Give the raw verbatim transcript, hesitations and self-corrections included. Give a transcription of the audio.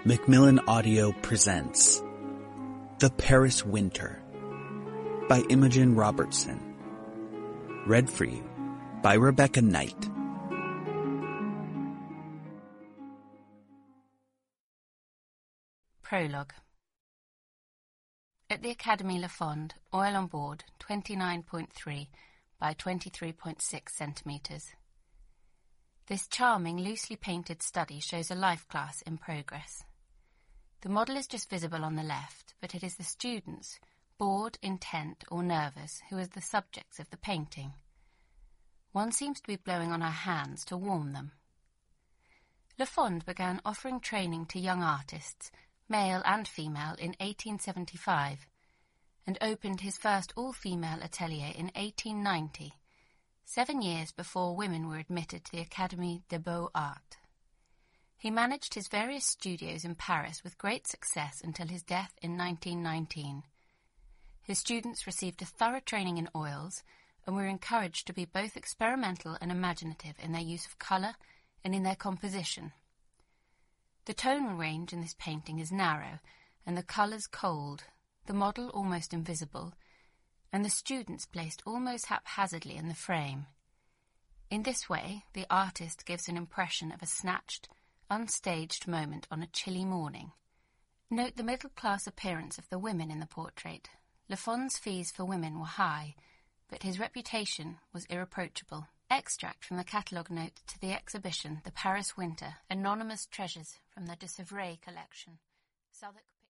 Macmillan Audio presents The Paris Winter by Imogen Robertson. Read for you by Rebecca Knight. Prologue. At the Académie Le Fond, oil on board twenty-nine point three by twenty-three point six centimetres. This charming, loosely painted study shows a life class in progress. The model is just visible on the left, but it is the students, bored, intent, or nervous, who are the subjects of the painting. One seems to be blowing on her hands to warm them. Le Fond began offering training to young artists, male and female, in eighteen seventy-five, and opened his first all-female atelier in eighteen ninety, seven years before women were admitted to the Académie des Beaux-Arts. He managed his various studios in Paris with great success until his death in nineteen nineteen. His students received a thorough training in oils and were encouraged to be both experimental and imaginative in their use of colour and in their composition. The tonal range in this painting is narrow and the colours cold, the model almost invisible, and the students placed almost haphazardly in the frame. In this way, the artist gives an impression of a snatched, unstaged moment on a chilly morning. Note the middle-class appearance of the women in the portrait. Le Fond's fees for women were high, but his reputation was irreproachable. Extract from the catalogue note to the exhibition The Paris Winter, Anonymous Treasures from the de Sèvres collection. Southwark